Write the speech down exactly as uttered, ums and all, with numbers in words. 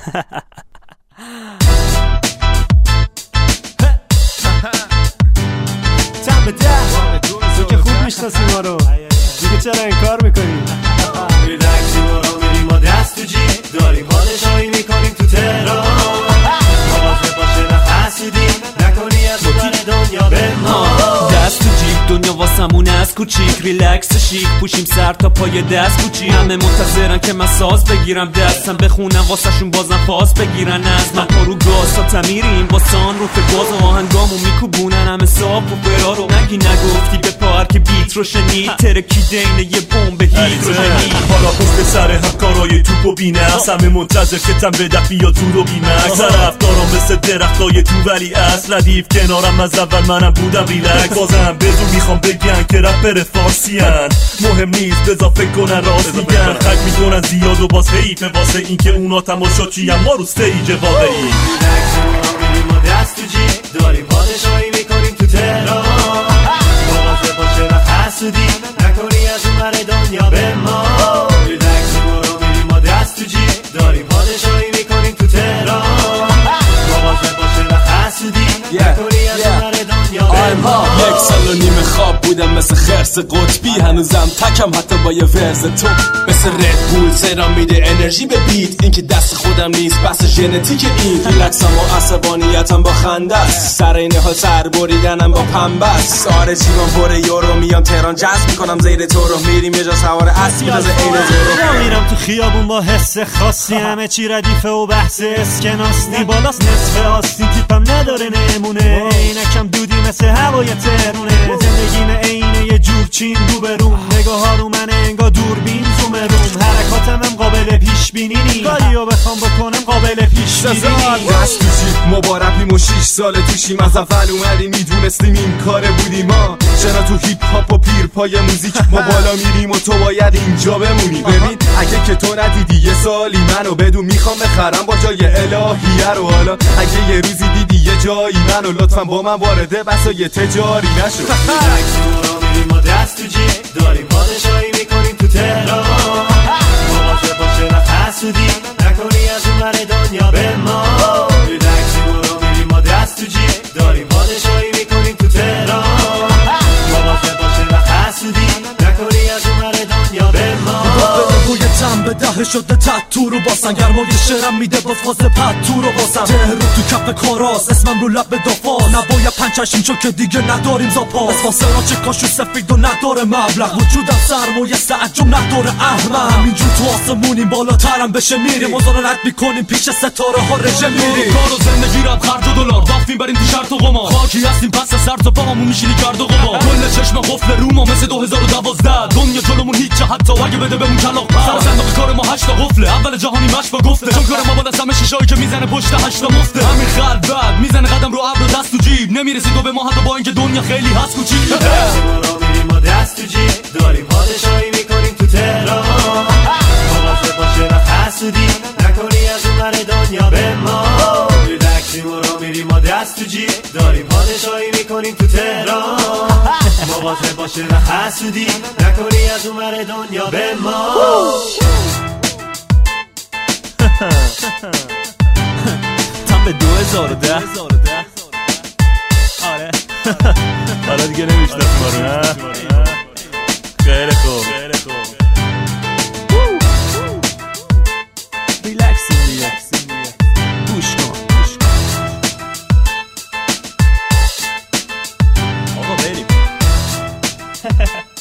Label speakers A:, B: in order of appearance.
A: تم به ده تو که خوب میشناسی ما رو دیگه چرا این کار میکنی؟ ریلکسی ما رو میریم ما دست تو جیب داریم پادشاهی میکنیم تو تهران مواظب باشه نه حسودی نکنی از بر دنیا به ما
B: دست تو جیب دنیا واسمون از کوچیک ریلکس شیک پوشیم سر تا پای دست کوچی همه منتظرن که من ساز بگیرم دستم بخونم واسهشون بازم فاز بگیرن از من پا رو گاز تا تمیریم با سان رو فگاز و آهنگامو میکوبونن همه صاف و فرارو نگی نگفتی به پار که بیت رو شنید ترکی دینه یه بمب هیت رو شنید
C: حالا پشت سر هم کارای توپو بینست همه منتظر که تم بده بیا تو رو بیمکس رفتارم مثل درختای تو ولی اصل ردیف کنارم از اول منم بودم ریلکس بازم بزو میخوام بگن که رپر فارسی هن مهم نیست بزا فکر کنن راست میگن خک میکنن زیاد و باز حیفه واسه این که اونا تماشاچی هم ما رو ستیج واقعی
A: ریلکس ما میریم ما دست تو جیب داریم پادشاهی میکنیم تو تهران مواظب باشه نه حسودی نکنی از اون بر دنیا به ما ریلکس ما رو میریم ما دست تو جیب داریم پادشاهی میکنیم تو تهران مواظب باشه نه حسودی نکنی از اون بر دنیا به ما
D: یک سال و نیم خواب بودم مثل خرس قطبی هنوزم تکم حتی با یه ورز تو مثل رد بول سرم میده انرژی به بیت این که دست خودم نیست بس ژنتیک این ریلکسم و عصبانیتم با خنده است سر این حال سر بریدنم با پنبه است آره جیبم پر یورو میام تهران جذب میکنم زیر تو رو میریم یه جا سوار اسب میدازه عین زورو
A: میرم تو خیابون با حس خاصی همه چی ردیفه و بحث اسکناستی بالاست نصف آستی تیپم نداره نمونه اینکم دودی مثل هوای تهرونه زندگیم اینه یه جور چین روبروم نگاه ها رو من انگا دوربین زوم روم حرکاتم هم قابل پیش بینی نی کاریو بخوام بکنم قابل پیش بینی
D: دست تو جیب ما با رپیم و شیش سال توشیم از اول اومدیم میدونستیم این کاره بودیم ما چرا تو هیپ هاپ و پیر پای موزیک ما بالا میریم و تو باید اینجا بمونی ببین اگه که تو ندیدی یه سالی منو بدون میخوام بخرم با جای الهیه رو حالا اگه یه روزی دیدی یه جایی منو لطفا با من وارده بسای تجاری نشو
A: ریلکس ما رو میریم ما دست تو جیب داریم پادشاهی میکنیم تو تهران مواظب باشه نه حسودی نکنی از اون بر دنیا به ما ریلکس ما رو میریم ما دست تو جیب داریم پادشاهی میکنیم تو تهران مواظب باشه نه حسودی نکنی از اون بر دنیا به ما
E: بوی تم به ده شده تتو رو باسن گرمای شرم میده با فاز پتو رو باسن تهرو تو کف کاراست اسمم رو لب دافا نباید پنچشیم چون که دیگه نداریم زاپاس فاسرا چه کاشو سفید و نداره مبلغ وجودم سرمایه سعجم نداره احمد همینجور تو آسمونیم بالاترم بشه میریم مزارنت میکنیم پیش ستاره ها رژه میریم
D: کار و زندگی رب خرج و دلار رفتیم بریم تو شرط و قمار خاکی هستیم پس سر تا پامون میشینی کرد و قبار کل چشم قفل روما مثل دو هزار و دوازده دنیا جلومون هیچ حتی اگه بده بهمون کلاغ سر صندوق کار ما هشتا قفله اول جهانی مش با گفته چون کار ما بالا سم شیشایی که میزنه پشت هشتا مفته همین خل بعد میزنه قدم رو ابر و دست تو جیب نمیرسی تو به ما حتی با اینکه دنیا خیلی هست کوچیک
A: ما رو میریم ما دست تو جیب داریم پادشاهی میکنیم تو تهران مواظب باشه نه حسودی نکنی از اون بر دنیا به ما ریلکس ما رو میریم ما دست تو جیب داریم پادشاهی میکنیم تو تهران مواظب باشه نه حسودی نکنی از اون بر دنیا به ما
B: تم به دو هزار و ده آره
C: حالا دیگه نمیشناسی ما رو نه خیلی خوب
B: ریلکسیم دیگه گوش کن آقا بریم